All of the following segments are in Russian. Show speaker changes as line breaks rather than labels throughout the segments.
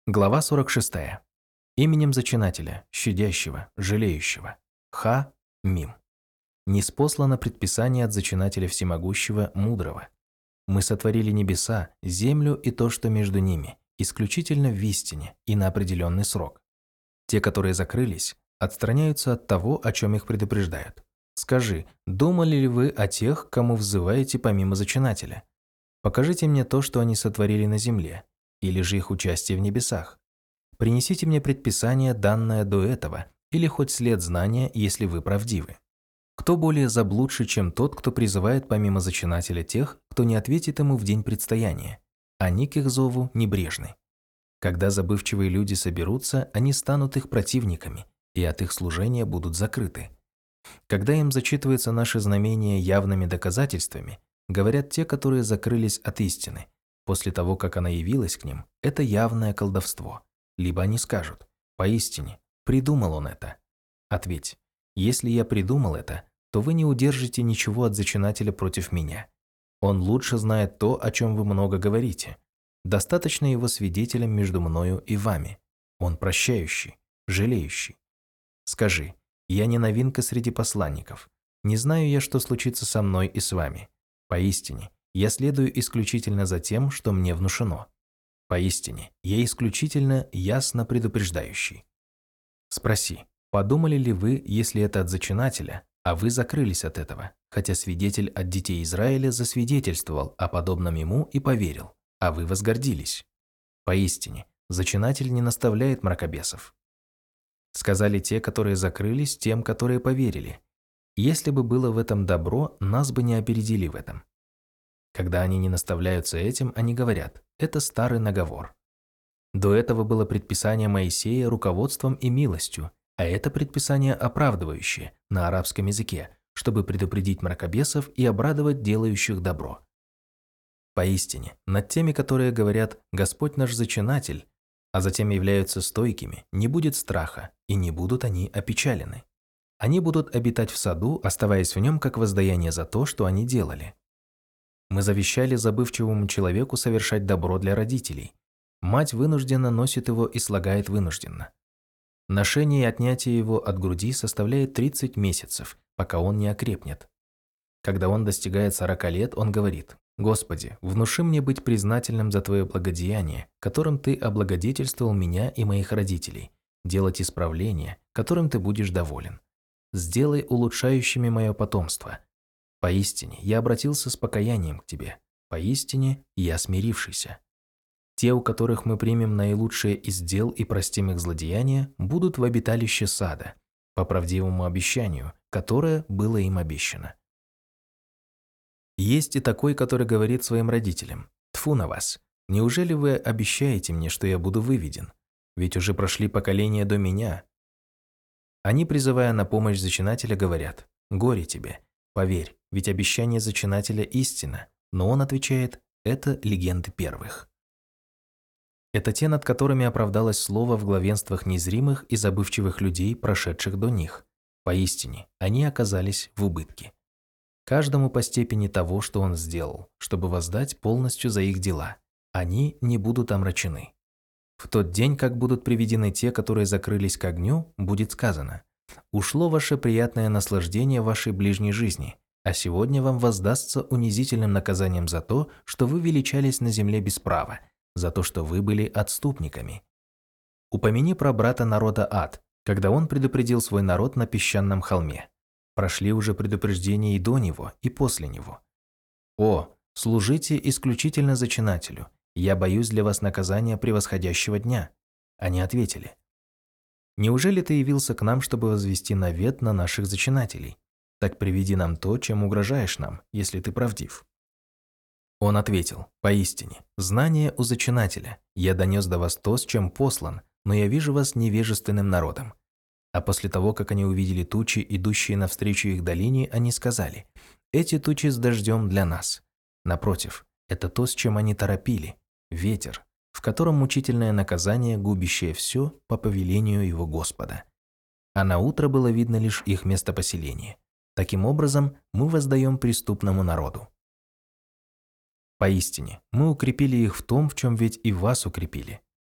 Глава 46. Именем Зачинателя, щадящего, жалеющего. Ха-Мим. Ниспослано предписание от Зачинателя Всемогущего, Мудрого. Мы сотворили небеса, землю и то, что между ними, исключительно в истине и на определенный срок. Те, которые закрылись, отстраняются от того, о чем их предупреждают. Скажи, думали ли вы о тех, кому взываете помимо Зачинателя? Покажите мне то, что они сотворили на земле, или же их участие в небесах. Принесите мне предписание, данное до этого, или хоть след знания, если вы правдивы. Кто более заблудший, чем тот, кто призывает помимо Зачинателя тех, кто не ответит ему в день предстояния? Они к их зову небрежны. Когда забывчивые люди соберутся, они станут их противниками, и от их служения будут закрыты. Когда им зачитываются наши знамения явными доказательствами, говорят те, которые закрылись от истины, после того, как она явилась к ним, это явное колдовство. Либо они скажут: поистине, придумал он это. Ответь: если я придумал это, то вы не удержите ничего от Зачинателя против меня. Он лучше знает то, о чем вы много говорите. Достаточно его свидетелем между мною и вами. Он прощающий, жалеющий. Скажи: я не новинка среди посланников. Не знаю я, что случится со мной и с вами. Поистине, я следую исключительно за тем, что мне внушено. Поистине, я исключительно ясно предупреждающий. Спроси: подумали ли вы, если это от Зачинателя, а вы закрылись от этого, хотя свидетель от детей Израиля засвидетельствовал о подобном ему и поверил, а вы возгордились? Поистине, Зачинатель не наставляет мракобесов. Сказали те, которые закрылись, тем, которые поверили: если бы было в этом добро, нас бы не опередили в этом. Когда они не наставляются этим, они говорят: это старый наговор. До этого было предписание Моисея руководством и милостью, а это предписание оправдывающее на арабском языке, чтобы предупредить мракобесов и обрадовать делающих добро. Поистине, над теми, которые говорят: Господь наш Зачинатель, а затем являются стойкими, не будет страха, и не будут они опечалены. Они будут обитать в саду, оставаясь в нем как воздаяние за то, что они делали. Мы завещали забывчивому человеку совершать добро для родителей. Мать вынужденно носит его и слагает вынужденно. Ношение и отнятие его от груди составляет 30 месяцев, пока он не окрепнет. Когда он достигает 40 лет, он говорит: «Господи, внуши мне быть признательным за Твое благодеяние, которым Ты облагодетельствовал меня и моих родителей, делать исправления, которым Ты будешь доволен. Сделай улучшающими мое потомство. Поистине, я обратился с покаянием к Тебе. Поистине, я смирившийся». Те, у которых мы примем наилучшее из дел и простим их злодеяния, будут в обиталище сада, по правдивому обещанию, которое было им обещано. Есть и такой, который говорит своим родителям: «Тьфу на вас! Неужели вы обещаете мне, что я буду выведен? Ведь уже прошли поколения до меня». Они, призывая на помощь Зачинателя, говорят: «Горе тебе! Поверь, ведь обещание Зачинателя истина». Но он отвечает: «Это легенды первых». Это те, над которыми оправдалось слово в главенствах незримых и забывчивых людей, прошедших до них. Поистине, они оказались в убытке. Каждому по степени того, что он сделал, чтобы воздать полностью за их дела. Они не будут омрачены. В тот день, как будут приведены те, которые закрылись к огню, будет сказано: «Ушло ваше приятное наслаждение вашей ближней жизни, а сегодня вам воздастся унизительным наказанием за то, что вы величались на земле без права, за то, что вы были отступниками». Упомяни про брата народа Ад, когда он предупредил свой народ на песчаном холме. Прошли уже предупреждения и до него, и после него. «О, служите исключительно Зачинателю, я боюсь для вас наказания превосходящего дня». Они ответили: «Неужели ты явился к нам, чтобы возвести навет на наших Зачинателей? Так приведи нам то, чем угрожаешь нам, если ты правдив». Он ответил: «Поистине, знание у Зачинателя. Я донес до вас то, с чем послан, но я вижу вас невежественным народом». А после того, как они увидели тучи, идущие навстречу их долине, они сказали: «Эти тучи с дождем для нас». Напротив, это то, с чем они торопили – ветер, в котором мучительное наказание, губящее все по повелению его Господа. А на утро было видно лишь их местопоселение. Таким образом, мы воздаем преступному народу. Поистине, мы укрепили их в том, в чем ведь и вас укрепили.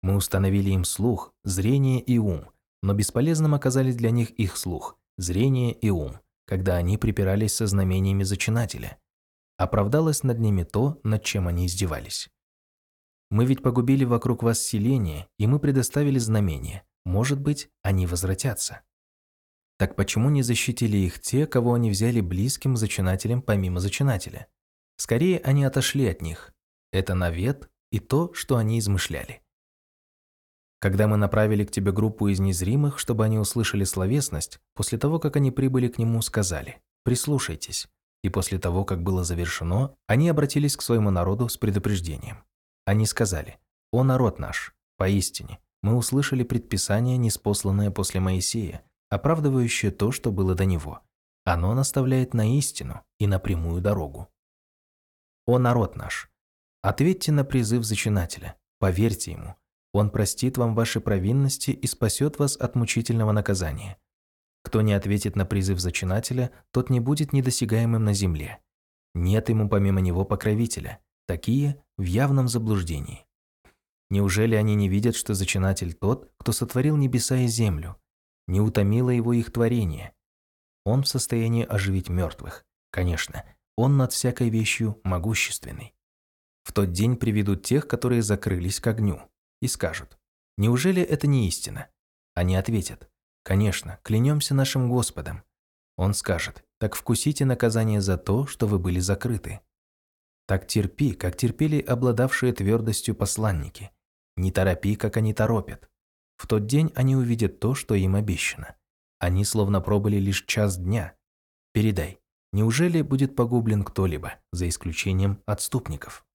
Мы установили им слух, зрение и ум, но бесполезным оказались для них их слух, зрение и ум, когда они припирались со знамениями зачинателя. Оправдалось над ними то, над чем они издевались. Мы ведь погубили вокруг вас селение, и мы предоставили знамения. Может быть, они возвратятся. Так почему не защитили их те, кого они взяли близким зачинателем помимо зачинателя? Скорее, они отошли от них. Это навет и то, что они измышляли. Когда мы направили к тебе группу из незримых, чтобы они услышали словесность, после того, как они прибыли к нему, сказали: «Прислушайтесь». И после того, как было завершено, они обратились к своему народу с предупреждением. Они сказали: «О народ наш, поистине, мы услышали предписание, ниспосланное после Моисея, оправдывающее то, что было до него. Оно наставляет на истину и на прямую дорогу. О народ наш, ответьте на призыв зачинателя, поверьте ему. Он простит вам ваши провинности и спасет вас от мучительного наказания. Кто не ответит на призыв зачинателя, тот не будет недосягаемым на земле. Нет ему помимо него покровителя. Такие в явном заблуждении. Неужели они не видят, что зачинатель тот, кто сотворил небеса и землю? Не утомило его их творение. Он в состоянии оживить мертвых. Конечно, он над всякой вещью могущественный. В тот день приведут тех, которые закрылись к огню, и скажут: «Неужели это не истина?» Они ответят: «Конечно, клянемся нашим Господом». Он скажет: «Так вкусите наказание за то, что вы были закрыты». Так терпи, как терпели обладавшие твердостью посланники. Не торопи, как они торопят. В тот день они увидят то, что им обещано. Они словно пробыли лишь час дня. Передай, неужели будет погублен кто-либо, за исключением отступников?